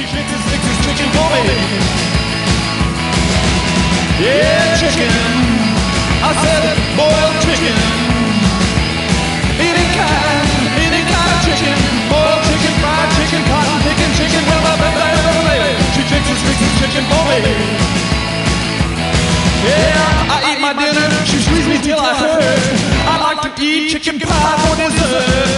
She fixes chicken for me. Yeah, chicken. I said boiled chicken. Any kind of chicken. Boiled chicken, fried chicken, cotton picking chicken. Well, baby, she fixes chicken for me. Yeah, I eat my dinner. She squeezes me till I hurt. I like to eat chicken pie for dessert.